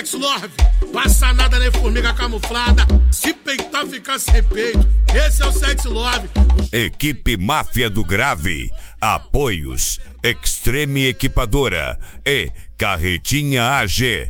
G-Sex Love, passa nada nem formiga camuflada. Se peitar fica sem peito, esse é o Sex Love. Equipe Máfia do Grave, apoios Extreme Equipadora e Carretinha AG.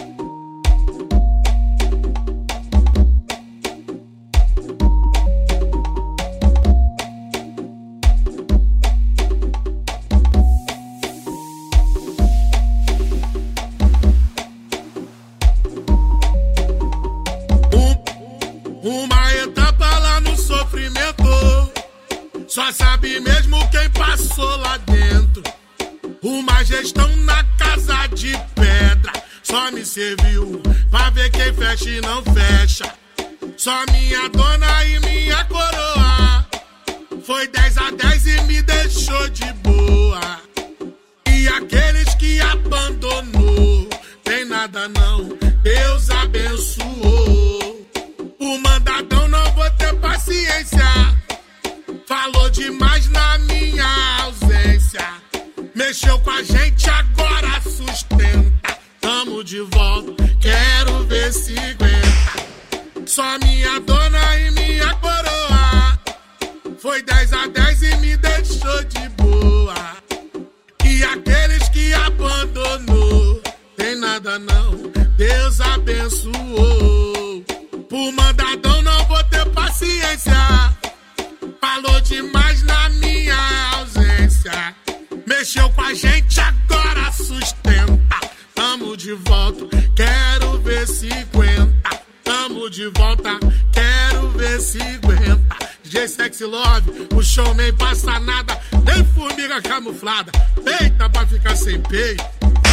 Uma etapa lá no sofrimento, só sabe mesmo quem passou lá dentro. Uma gestão na casa de pedra, só me serviu pra ver quem fecha e não fecha. Só minha dona e minha coroa, foi 10-10 e me deixou de boa. E aqueles que abandonou, tem nada não, Deus abençoou. O mandadão não vou ter paciência, falou demais na minha ausência. Mexeu com a gente, agora sustenta. Tamo de volta, quero ver se aguenta. Só minha dona e minha coroa, foi 10-10 e me deixou de boa. E aqueles que abandonou, tem nada não, Deus abençoou. O mandadão não vou ter paciência, falou demais na minha ausência. Mexeu com a gente, agora sustenta. Tamo de volta, quero ver se aguenta. Tamo de volta, quero ver se aguenta. G-Sex Love, o show nem passa nada, nem formiga camuflada. Peita pra ficar sem peito.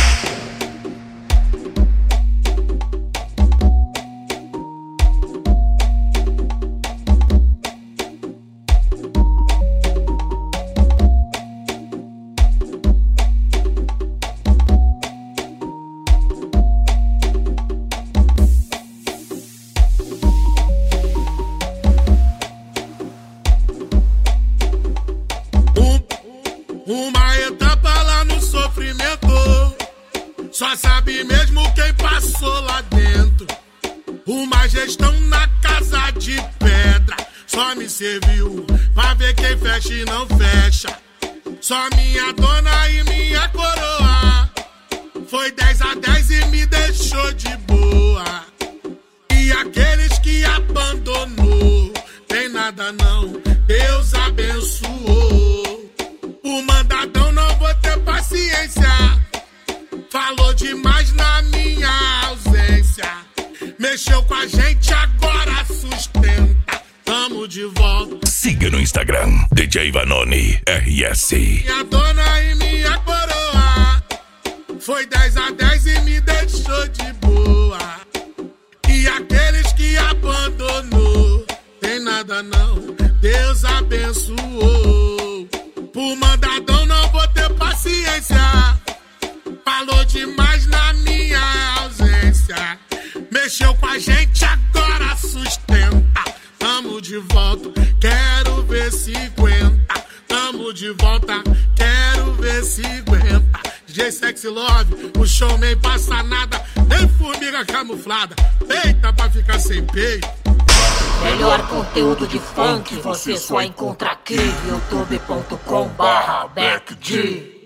Uma etapa lá no sofrimento, só sabe mesmo quem passou lá dentro. Uma gestão na casa de pedra, só me serviu pra ver quem fecha e não fecha. Só minha dona e minha coroa, foi 10-10 e me deixou de boa. E aqueles que abandonou, tem nada não, Deus abençoou. O mandadão não vou ter paciência, falou demais na minha ausência. Mexeu com a gente, agora sustenta. Tamo de volta. Siga no Instagram, DJ Vanoni RS. Minha dona e minha coroa, foi 10-10 e me deixou de boa. E aqueles que abandonou, tem nada não, Deus abençoou. O mandadão não vou ter paciência, falou demais na minha ausência. Mexeu com a gente, agora sustenta. Tamo de volta, quero ver se aguenta. Tamo de volta, quero ver se aguenta. G-Sex Love, o show nem passa nada, nem formiga camuflada. Peita pra ficar sem peito. Melhor conteúdo de funk você só encontra aqui, youtube.com/BecD.